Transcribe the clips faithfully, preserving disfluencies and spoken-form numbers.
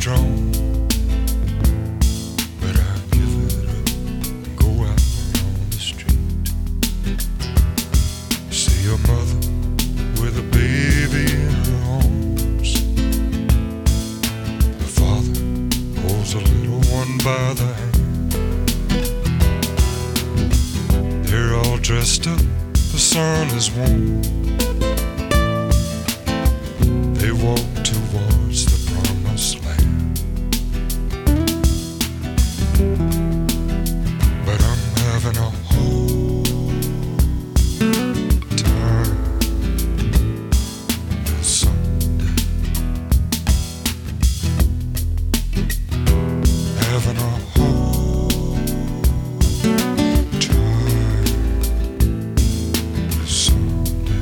strong, but I give it up and go out on the street. See a mother with a baby in her arms. The father holds a little one by the hand. They're all dressed up, the sun is warm. They walk towards the promised land. But I'm having a hard time this Sunday. Having a hard time this Sunday.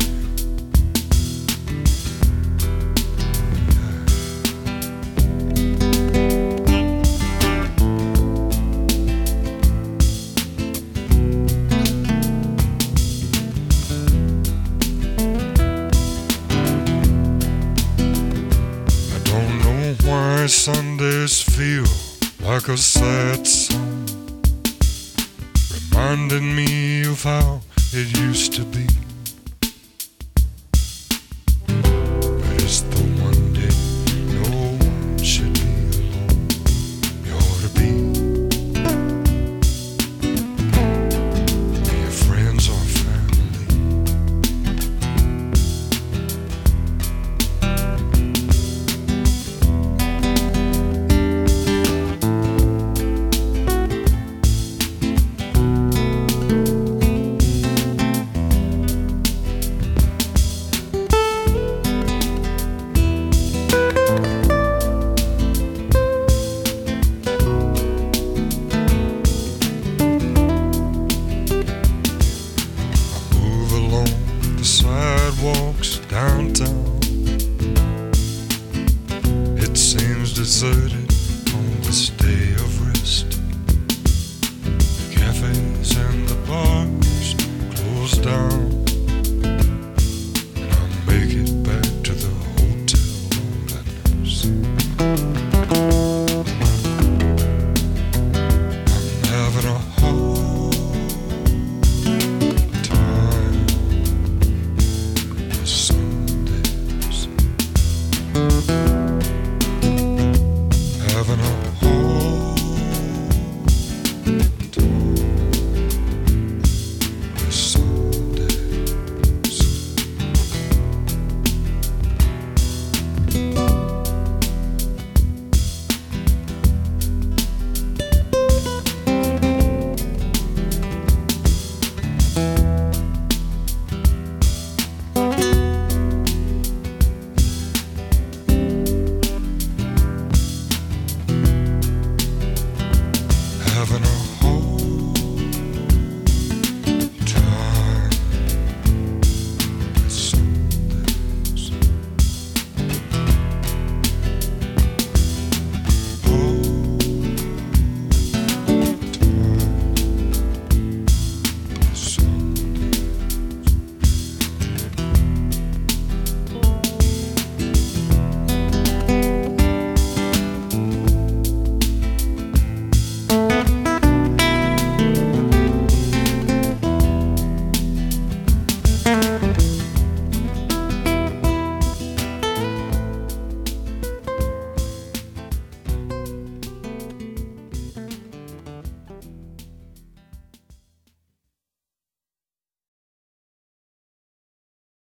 Why Sundays feel like a sad song, reminding me of how it used to be.